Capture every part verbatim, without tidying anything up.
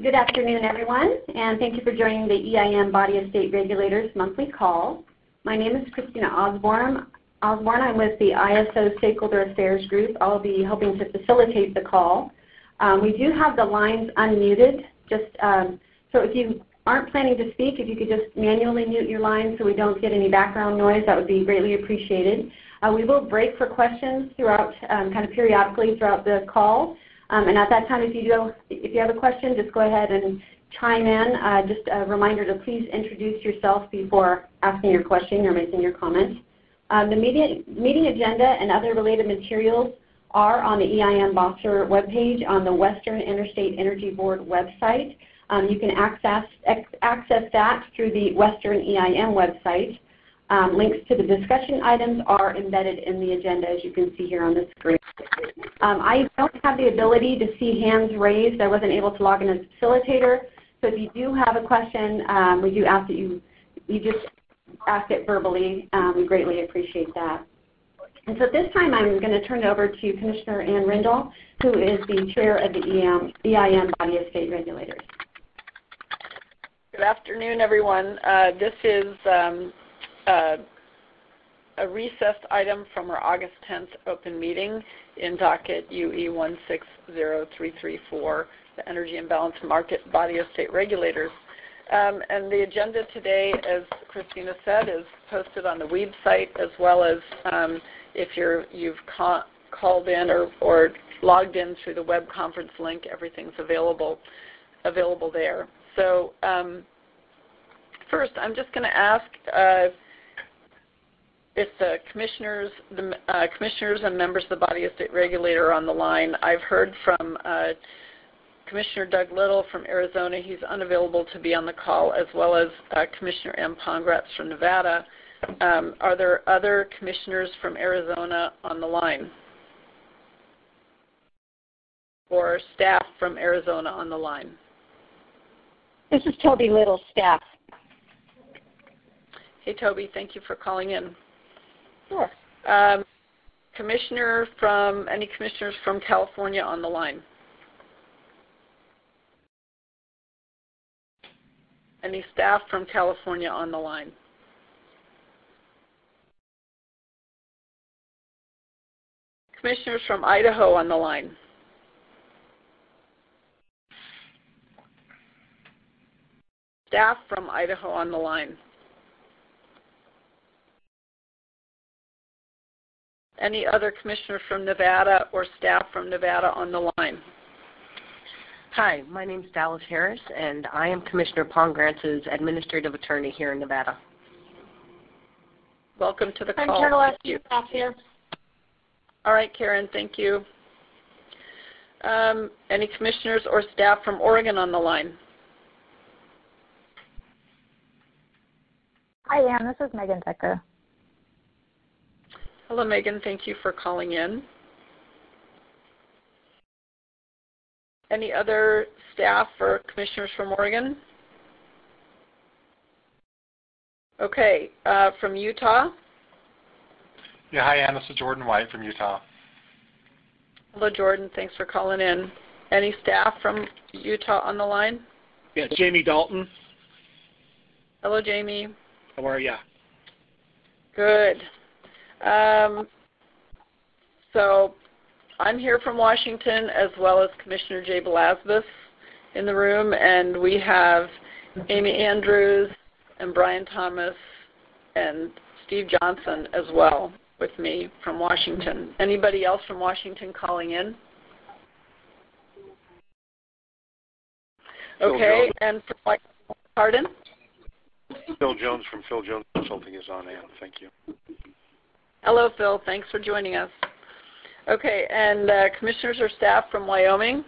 Good afternoon, everyone, and thank you for joining the E I M Body of State Regulators monthly call. My name is Christina Osborne. Osborne. I'm with the I S O Stakeholder Affairs Group. I'll be helping to facilitate the call. Um, we do have the lines unmuted, just um, so if you aren't planning to speak, if you could just manually mute your line so we don't get any background noise, that would be greatly appreciated. Uh, we will break for questions throughout, um, kind of periodically throughout the call. Um, and at that time, if you do, if you have a question, just go ahead and chime in. Uh, just a reminder to please introduce yourself before asking your question or making your comment. Um, the meeting, meeting agenda and other related materials are on the E I M BOSSER webpage on the Western Interstate Energy Board website. Um, you can access, access that through the Western E I M website. Um, links to the discussion items are embedded in the agenda, as you can see here on the screen. Um, I don't have the ability to see hands raised. I wasn't able to log in as a facilitator. So if you do have a question, um, we do ask that you, you just ask it verbally. Um, we greatly appreciate that. And so at this time, I'm going to turn it over to Commissioner Ann Rindall, who is the chair of the E I M Body of State Regulators. Good afternoon, everyone. Uh, this is um, uh, a recessed item from our August tenth open meeting in docket U E one six zero three three four, the Energy Imbalance Market Body of State Regulators. Um, and the agenda today, as Christina said, is posted on the website, as well as um, if you're, you've ca called in or, or logged in through the web conference link, everything's available, available there. So um, first, I'm just going to ask uh, if the commissioners, the uh, commissioners and members of the Body of State Regulator are on the line. I've heard from uh, Commissioner Doug Little from Arizona. He's unavailable to be on the call, as well as uh, Commissioner M. Pongratz from Nevada. Um, are there other commissioners from Arizona on the line? Or staff from Arizona on the line? This is Toby Little, staff. Hey, Toby, thank you for calling in. Sure. Um, commissioner from, any commissioners from California on the line? Any staff from California on the line? Commissioners from Idaho on the line? Staff from Idaho on the line? Any other commissioners from Nevada or staff from Nevada on the line? Hi, my name is Dallas Harris, and I am Commissioner Pongratz's administrative attorney here in Nevada. Welcome to the I'm call. Carol Thank you. Staff here. All right, Karen, thank you. Um, any commissioners or staff from Oregon on the line? Hi, Ann. This is Megan Decker. Hello, Megan. Thank you for calling in. Any other staff or commissioners from Oregon? Okay, uh, from Utah? Yeah, hi, Ann. This is Jordan White from Utah. Hello, Jordan. Thanks for calling in. Any staff from Utah on the line? Yeah, Jamie Dalton. Hello, Jamie. How are you? Good. Um, so I'm here from Washington, as well as Commissioner Jay Belasbus in the room, and we have Amy Andrews and Brian Thomas and Steve Johnson as well with me from Washington. Anybody else from Washington calling in? Okay, and from what, pardon? Phil Jones from Phil Jones Consulting is on, Ann. Thank you. Hello, Phil. Thanks for joining us. Okay, and uh, commissioners or staff from Wyoming?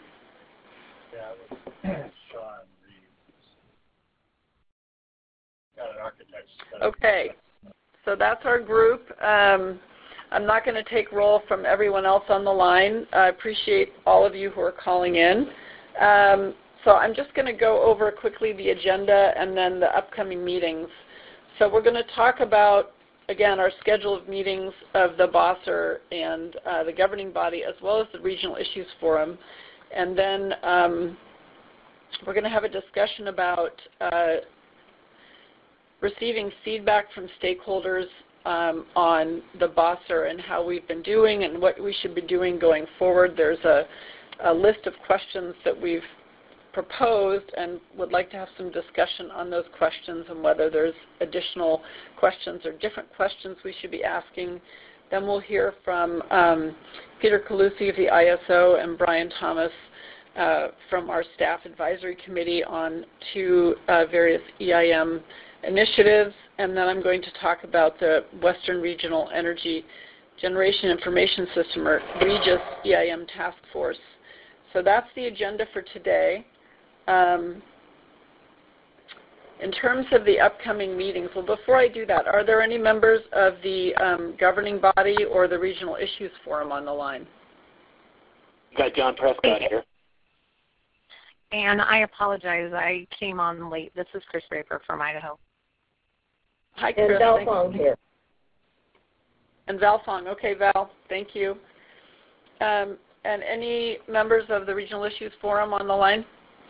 Okay, so that's our group. Um, I'm not going to take roll from everyone else on the line. I appreciate all of you who are calling in. Um, so I'm just going to go over quickly the agenda and then the upcoming meetings. So we're going to talk about, again, our schedule of meetings of the BOSSER and uh, the governing body, as well as the Regional Issues Forum. And then um, we're going to have a discussion about uh, receiving feedback from stakeholders um, on the B O S R and how we've been doing and what we should be doing going forward. There's a, a list of questions that we've proposed and would like to have some discussion on those questions and whether there's additional questions or different questions we should be asking. Then we'll hear from um, Peter Calusi of the I S O and Brian Thomas uh, from our staff advisory committee on two uh, various E I M initiatives. And then I'm going to talk about the Western Regional Energy Generation Information System, or REGIS E I M Task Force. So that's the agenda for today. Um, in terms of the upcoming meetings, well, before I do that, are there any members of the um, governing body or the Regional Issues Forum on the line? We've got John Prescott here. And I apologize, I came on late. This is Chris Raper from Idaho. Hi, Chris. And Val Fong here. And Val Fong. Okay, Val, thank you. Um, and any members of the Regional Issues Forum on the line?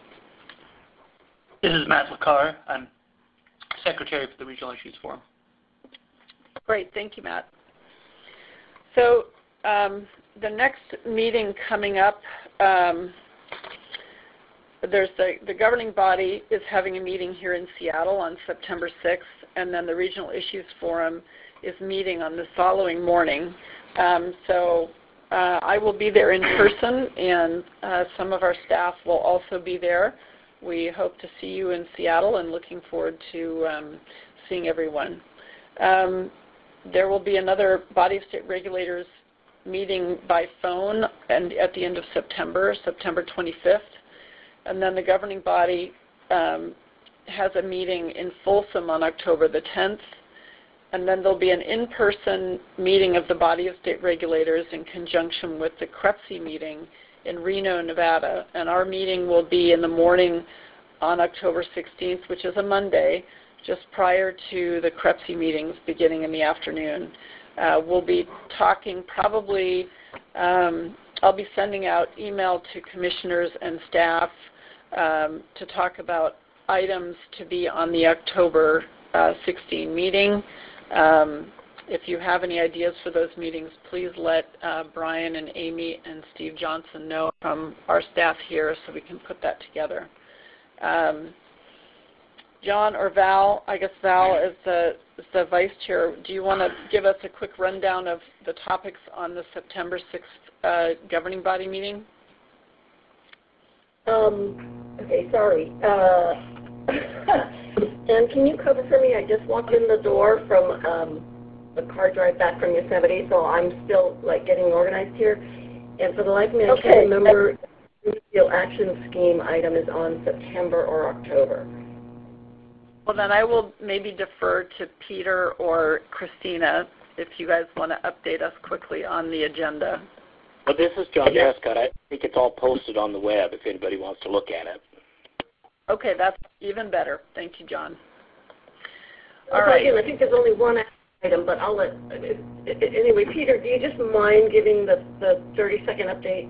This is Matt LaCar. I'm Secretary for the Regional Issues Forum. Great. Thank you, Matt. So um, the next meeting coming up, um, there's the, the governing body is having a meeting here in Seattle on September sixth, and then the Regional Issues Forum is meeting on the following morning. Um, so uh, I will be there in person, and uh, some of our staff will also be there. We hope to see you in Seattle and looking forward to um, seeing everyone. Um, there will be another Body of State Regulators meeting by phone and at the end of September, September twenty-fifth. And then the governing body um, has a meeting in Folsom on October the tenth. And then there'll be an in-person meeting of the Body of State Regulators in conjunction with the C R E P S I meeting in Reno, Nevada. And our meeting will be in the morning on October sixteenth, which is a Monday, just prior to the C R E P S I meetings beginning in the afternoon. Uh, we'll be talking probably, um, I'll be sending out email to commissioners and staff um, to talk about items to be on the October uh, sixteenth meeting. Um, if you have any ideas for those meetings, please let uh, Brian and Amy and Steve Johnson know from our staff here so we can put that together. Um, John or Val, I guess Val is the, is the vice chair. Do you want to give us a quick rundown of the topics on the September sixth uh, governing body meeting? Um, okay, sorry. Uh, and can you cover for me? I just walked in the door from um, the car drive back from Yosemite, so I'm still like getting organized here. And for the life of me, I Okay. can't remember if the action scheme item is on September or October. Well, then I will maybe defer to Peter or Christina if you guys want to update us quickly on the agenda. Well, this is John Yeah. Prescott. I think it's all posted on the web if anybody wants to look at it. Okay, that's even better. Thank you, John. All Okay, right. again, I think there's only one item, but I'll let, anyway, Peter, do you just mind giving the, the thirty-second update?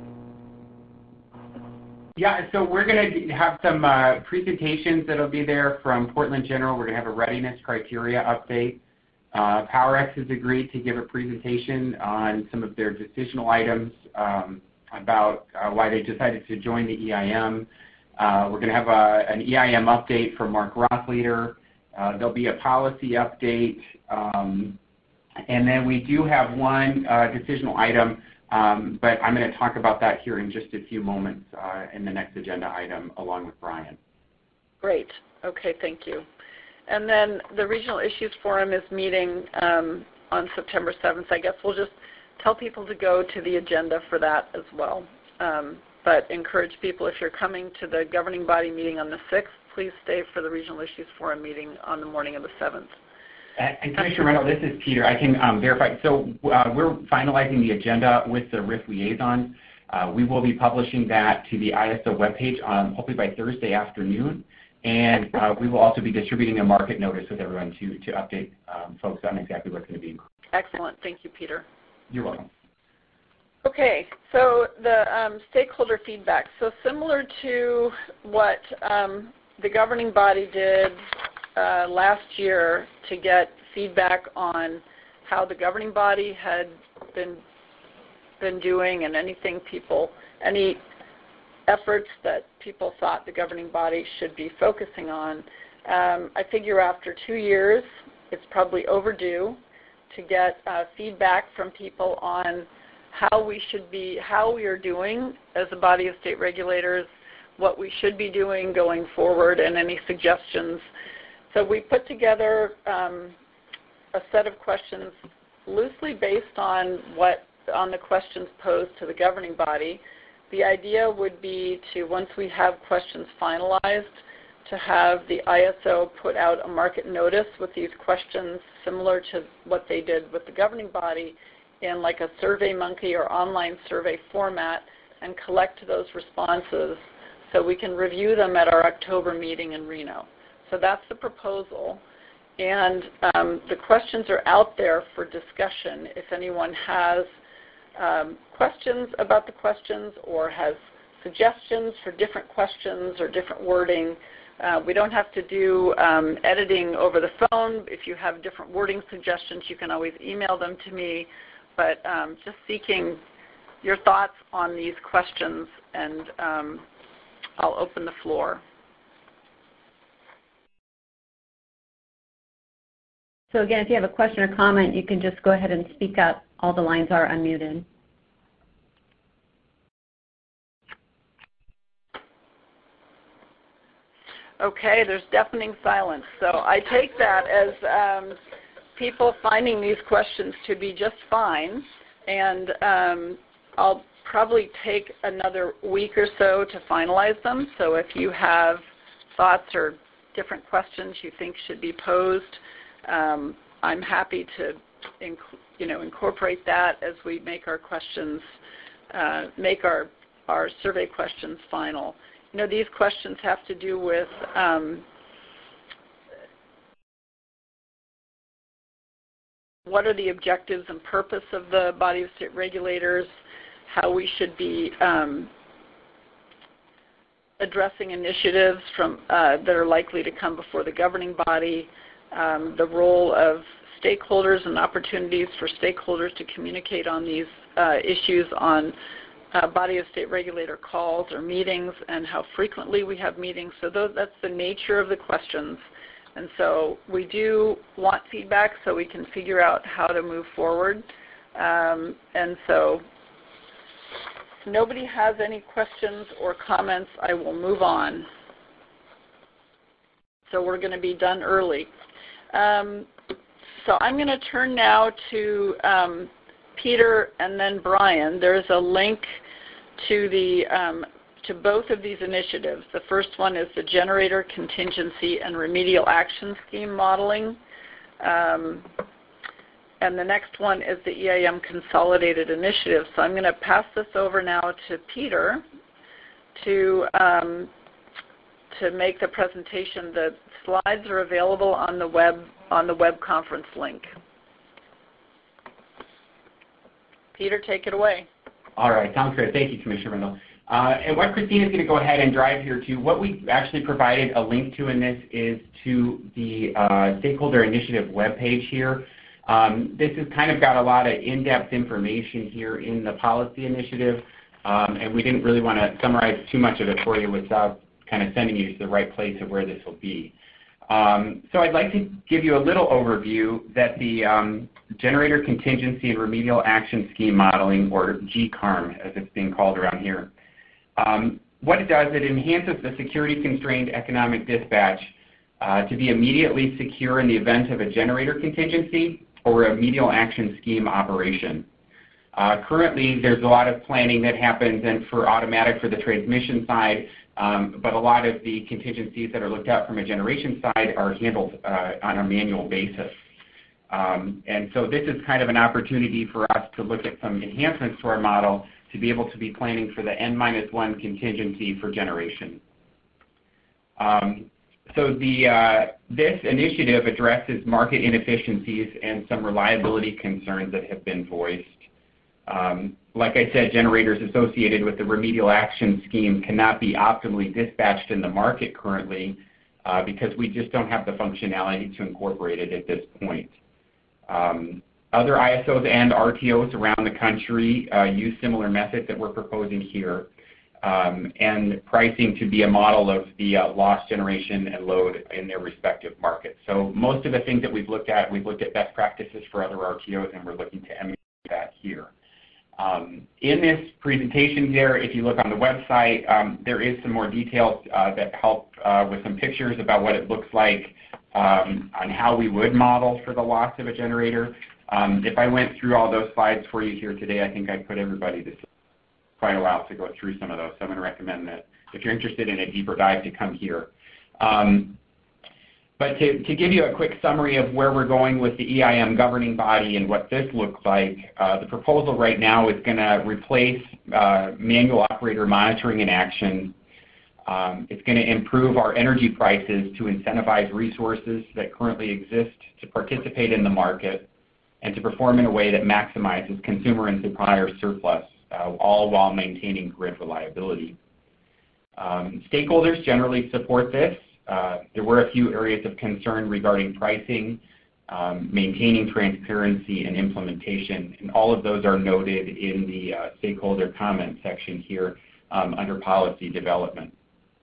Yeah, so we're going to have some uh, presentations that will be there from Portland General. We're going to have a readiness criteria update. Uh, PowerX has agreed to give a presentation on some of their decisional items um, about uh, why they decided to join the E I M. Uh, we're going to have a, an E I M update from Mark Rothleader. Uh, there'll be a policy update. Um, and then we do have one uh, decisional item, um, but I'm going to talk about that here in just a few moments uh, in the next agenda item along with Brian. Great. Okay, thank you. And then the Regional Issues Forum is meeting um, on September seventh. I guess we'll just tell people to go to the agenda for that as well. Um, but encourage people, if you're coming to the governing body meeting on the sixth, please stay for the Regional Issues Forum meeting on the morning of the seventh. And, and Commissioner Reynolds, this is Peter. I can um, verify. So uh, we're finalizing the agenda with the R I F liaison. Uh, we will be publishing that to the I S O webpage um, hopefully by Thursday afternoon. And uh, we will also be distributing a market notice with everyone to, to update um, folks on exactly what's going to be included. Excellent. Thank you, Peter. You're welcome. Okay, so the um, stakeholder feedback. So similar to what um, the governing body did uh, last year to get feedback on how the governing body had been been doing and anything people, any efforts that people thought the governing body should be focusing on. Um, I figure after two years, it's probably overdue to get uh, feedback from people on how we should be, how we are doing as a body of state regulators, what we should be doing going forward, and any suggestions. So we put together um, a set of questions loosely based on what on the questions posed to the governing body. The idea would be to, once we have questions finalized, to have the I S O put out a market notice with these questions similar to what they did with the governing body in like a SurveyMonkey or online survey format and collect those responses so we can review them at our October meeting in Reno. So that's the proposal. And um, the questions are out there for discussion. If anyone has um, questions about the questions or has suggestions for different questions or different wording, uh, we don't have to do um, editing over the phone. If you have different wording suggestions, you can always email them to me. But um, just seeking your thoughts on these questions, and um, I'll open the floor. So again, if you have a question or comment, you can just go ahead and speak up. All the lines are unmuted. Okay, there's deafening silence. So I take that as um, people finding these questions to be just fine, and um, I'll probably take another week or so to finalize them. So if you have thoughts or different questions you think should be posed, um, I'm happy to inc you know, incorporate that as we make our questions, uh, make our, our survey questions final. You know, these questions have to do with um, what are the objectives and purpose of the body of state regulators, how we should be um, addressing initiatives from, uh, that are likely to come before the governing body, um, the role of stakeholders and opportunities for stakeholders to communicate on these uh, issues on uh, body of state regulator calls or meetings, and how frequently we have meetings. So those, that's the nature of the questions. And so we do want feedback so we can figure out how to move forward. Um, and so if nobody has any questions or comments, I will move on. So we're going to be done early. Um, so I'm going to turn now to um, Peter and then Brian. There's a link to the um, to both of these initiatives. The first one is the Generator Contingency and Remedial Action Scheme Modeling. Um, and the next one is the E I M Consolidated Initiative. So I'm going to pass this over now to Peter to, um, to make the presentation. The slides are available on the web, on the web conference link. Peter, take it away. All right, sounds good. Thank you, Commissioner Rendell. Uh, and what Christina's going to go ahead and drive here to, what we actually provided a link to in this is to the uh, Stakeholder Initiative webpage here. Um, this has kind of got a lot of in-depth information here in the policy initiative, um, and we didn't really want to summarize too much of it for you without kind of sending you to the right place of where this will be. Um, so I'd like to give you a little overview that the um, Generator Contingency and Remedial Action Scheme Modeling, or G C A R M as it's being called around here, um, what it does, it enhances the security-constrained economic dispatch uh, to be immediately secure in the event of a generator contingency or a remedial action scheme operation. Uh, currently, there's a lot of planning that happens and for automatic for the transmission side, um, but a lot of the contingencies that are looked at from a generation side are handled uh, on a manual basis. Um, and so this is kind of an opportunity for us to look at some enhancements to our model to be able to be planning for the N minus one contingency for generation. Um, so the, uh, this initiative addresses market inefficiencies and some reliability concerns that have been voiced. Um, like I said, generators associated with the remedial action scheme cannot be optimally dispatched in the market currently uh, because we just don't have the functionality to incorporate it at this point. Um, other I S Os and R T Os around the country uh, use similar methods that we're proposing here, um, and pricing to be a model of the uh, loss generation and load in their respective markets. So most of the things that we've looked at, we've looked at best practices for other R T Os, and we're looking to emulate that here. Um, in this presentation there, if you look on the website, um, there is some more details uh, that help uh, with some pictures about what it looks like um, on how we would model for the loss of a generator. Um, if I went through all those slides for you here today, I think I'd put everybody to quite a while to go through some of those. So I'm going to recommend that if you're interested in a deeper dive to come here. Um, But to, to give you a quick summary of where we're going with the E I M governing body and what this looks like, uh, the proposal right now is going to replace uh, manual operator monitoring and action. Um, it's going to improve our energy prices to incentivize resources that currently exist to participate in the market and to perform in a way that maximizes consumer and supplier surplus, uh, all while maintaining grid reliability. Um, stakeholders generally support this. Uh, there were a few areas of concern regarding pricing, um, maintaining transparency, and implementation, and all of those are noted in the uh, stakeholder comment section here um, under policy development.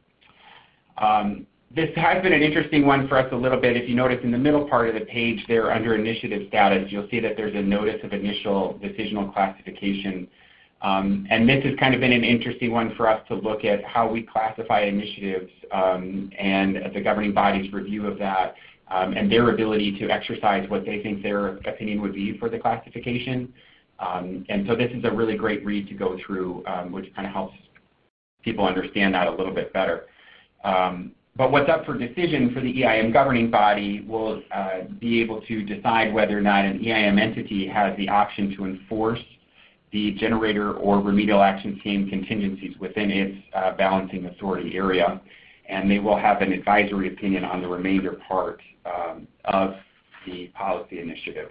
Um, this has been an interesting one for us a little bit. If you notice in the middle part of the page there under initiative status, you'll see that there's a notice of initial decisional classification. Um, and this has kind of been an interesting one for us to look at how we classify initiatives um, and the governing body's review of that um, and their ability to exercise what they think their opinion would be for the classification. Um, and so this is a really great read to go through, um, which kind of helps people understand that a little bit better. Um, but what's up for decision for the E I M governing body will uh, be able to decide whether or not an E I M entity has the option to enforce the generator or remedial action scheme contingencies within its uh, balancing authority area, and they will have an advisory opinion on the remainder part um, of the policy initiative.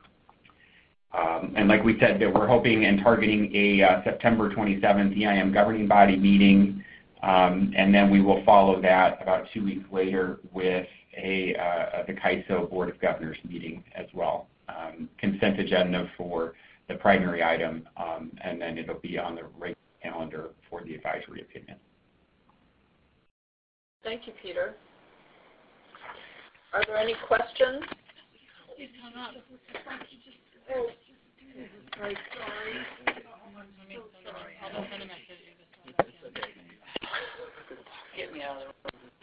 Um, and like we said, that we're hoping and targeting a uh, September twenty-seventh E I M governing body meeting, um, and then we will follow that about two weeks later with a uh, the C A I S O Board of Governors meeting as well. Um, consent agenda for the primary item, um, and then it'll be on the regular calendar for the advisory opinion. Thank you, Peter. Are there any questions? Get me out of the room.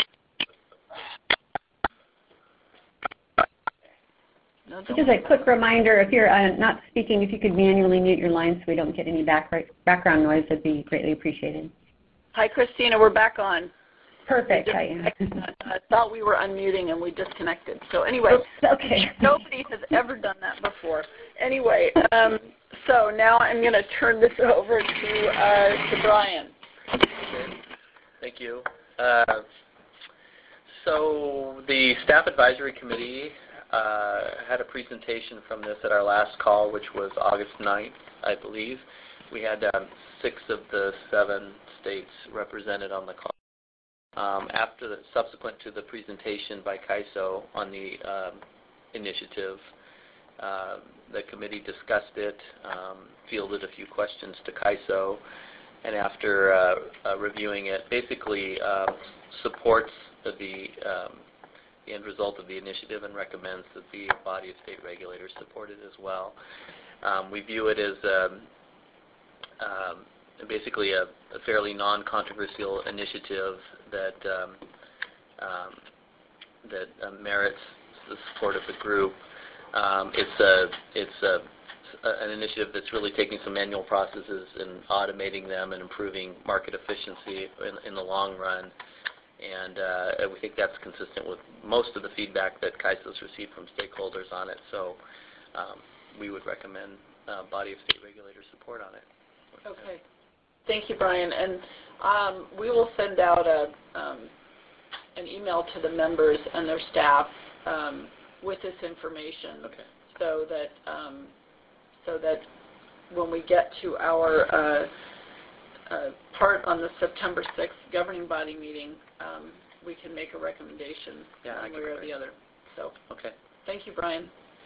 No, Just a quick reminder, if you're uh, not speaking, if you could manually mute your line so we don't get any back, background noise, that'd be greatly appreciated. Hi, Christina. We're back on. Perfect. Just, Hi. I, I thought we were unmuting and we disconnected. So anyway, okay. Nobody has ever done that before. Anyway, um, so now I'm going to turn this over to, uh, to Brian. Thank you. Uh, so the Staff Advisory Committee Uh, had a presentation from this at our last call, which was August ninth, I believe. We had um, six of the seven states represented on the call. Um, after the, subsequent to the presentation by C A I S O on the um, initiative, uh, the committee discussed it, um, fielded a few questions to C A I S O, and after uh, uh, reviewing it, basically uh, supports the um, the end result of the initiative and recommends that the body of state regulators support it as well. Um, we view it as um, um, basically a, a fairly non-controversial initiative that um, um, that uh, merits the support of the group. Um, it's a it's a, an initiative that's really taking some manual processes and automating them and improving market efficiency in, in the long run. And uh, we think that's consistent with most of the feedback that C A I S O has received from stakeholders on it. So um, we would recommend uh, body of state regulator support on it. Okay. Thank you, Brian. And um, we will send out a, um, an email to the members and their staff um, with this information, okay. so that um, so that when we get to our uh, uh, part on the September sixth governing body meeting, um, we can make a recommendation yeah, one way or the other. So, okay. Thank you, Brian.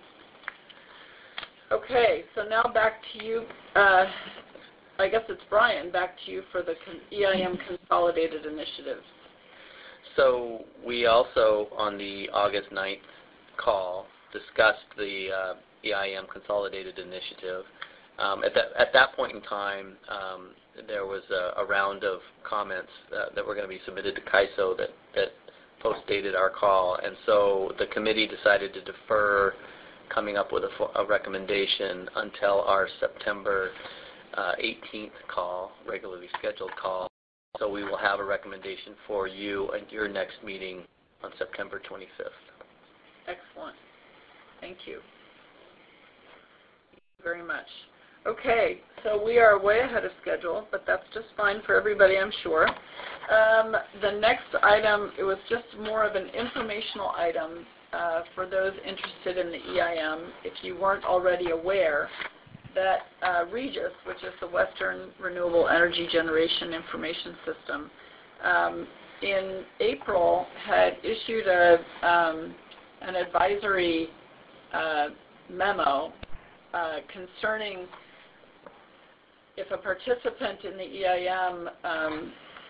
Okay, so now back to you. Uh, I guess it's Brian, back to you for the E I M Consolidated Initiative. So we also, on the August ninth call, discussed the uh, E I M Consolidated Initiative. Um, at, that, at that point in time, um, there was a, a round of comments uh, that were going to be submitted to C I S O that, that postdated our call, and so the committee decided to defer coming up with a, a recommendation until our September uh, eighteenth call, regularly scheduled call. So we will have a recommendation for you at your next meeting on September twenty-fifth. Excellent. Thank you. Thank you very much. Okay, so we are way ahead of schedule, but that's just fine for everybody, I'm sure. Um, the next item, it was just more of an informational item uh, for those interested in the E I M. If you weren't already aware that uh, REGIS, which is the Western Renewable Energy Generation Information System, um, in April had issued a, um, an advisory uh, memo uh, concerning if a participant in the E I M, um,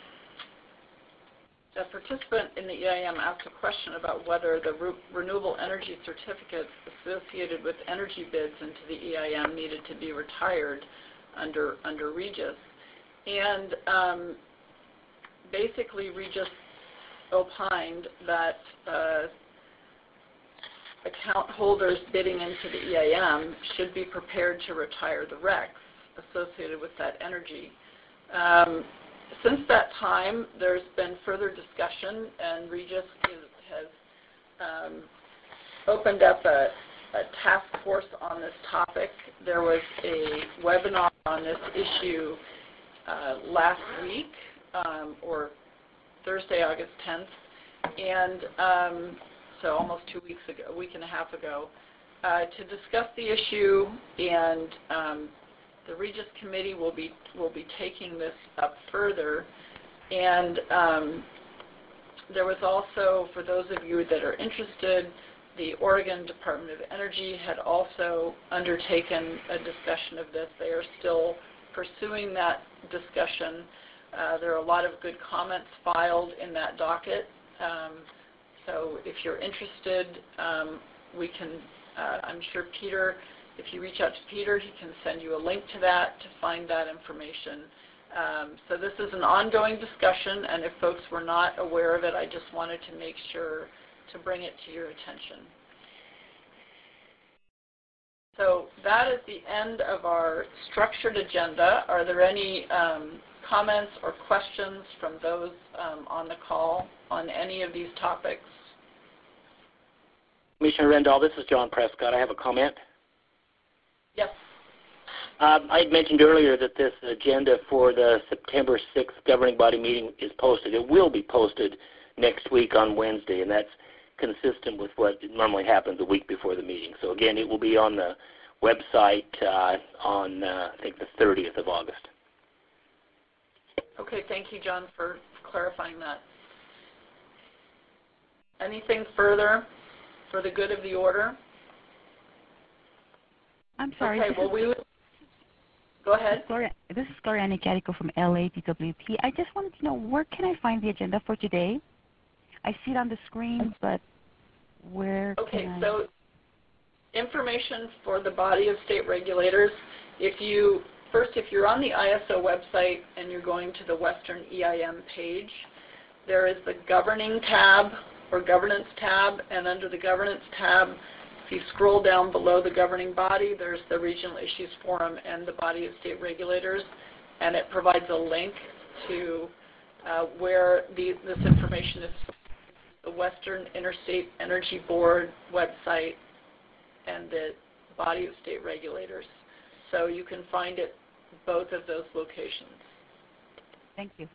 a participant in the E I M asked a question about whether the re renewable energy certificates associated with energy bids into the E I M needed to be retired under under REGIS, and um, basically REGIS opined that uh, account holders bidding into the E I M should be prepared to retire the R E Cs associated with that energy. Um, since that time, there's been further discussion, and REGIS is, has um, opened up a, a task force on this topic. There was a webinar on this issue uh, last week, um, or Thursday, August tenth, and um, so almost two weeks ago, a week and a half ago, uh, to discuss the issue, and um, the REGIS committee will be will be taking this up further. And um, there was also, for those of you that are interested, the Oregon Department of Energy had also undertaken a discussion of this. They are still pursuing that discussion. Uh, there are a lot of good comments filed in that docket. Um, so if you're interested, um, we can, uh, I'm sure Peter, if you reach out to Peter, he can send you a link to that to find that information. Um, so this is an ongoing discussion, and if folks were not aware of it, I just wanted to make sure to bring it to your attention. So that is the end of our structured agenda. Are there any um, comments or questions from those um, on the call on any of these topics? Commissioner Rendall, this is John Prescott. I have a comment. Yes. Um, I had mentioned earlier that this agenda for the September sixth governing body meeting is posted. It will be posted next week on Wednesday, and that's consistent with what normally happens a week before the meeting. So again, it will be on the website uh, on, uh, I think, the thirtieth of August. Okay, thank you, John, for clarifying that. Anything further for the good of the order? I'm sorry. Okay, well, we would, go ahead. This is Gloriana Carico from L A D W P. I just wanted to know, where can I find the agenda for today? I see it on the screen, but where Okay, can I? so information for the body of state regulators. If you, first, if you're on the I S O website and you're going to the Western E I M page, there is the Governing tab or Governance tab, and under the Governance tab, if you scroll down below the governing body, there's the Regional Issues Forum and the Body of State Regulators, and it provides a link to uh, where the, this information is, the Western Interstate Energy Board website and the Body of State Regulators. So you can find it both of those locations. Thank you.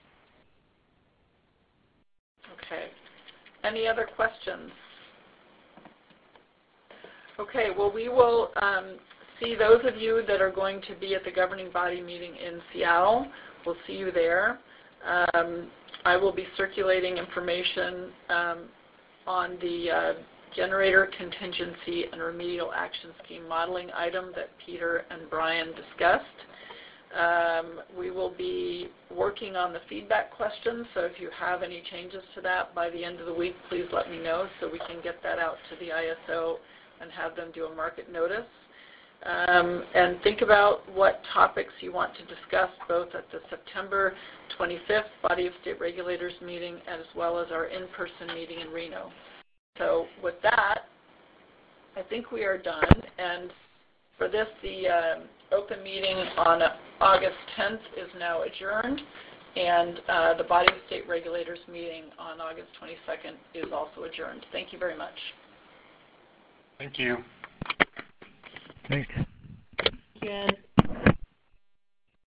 Okay. Any other questions? Okay, well, we will um, see those of you that are going to be at the governing body meeting in Seattle. We'll see you there. Um, I will be circulating information um, on the uh, generator contingency and remedial action scheme modeling item that Peter and Brian discussed. Um, we will be working on the feedback questions, so if you have any changes to that by the end of the week, please let me know so we can get that out to the I S O and have them do a market notice. Um, and think about what topics you want to discuss both at the September twenty-fifth Body of State Regulators meeting as well as our in-person meeting in Reno. So with that, I think we are done. And for this, the uh, open meeting on August tenth is now adjourned, and uh, the Body of State Regulators meeting on August twenty-second is also adjourned. Thank you very much. Thank you. Thanks. Again.